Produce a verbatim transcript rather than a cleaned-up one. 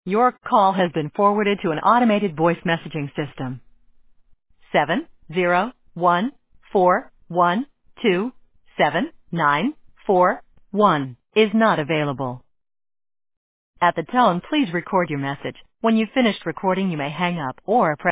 Your call has been forwarded to an automated voice messaging system. Seven zero one four one two seven nine four one is not available. At the tone, please record your message. When you've finished recording, you may hang up or press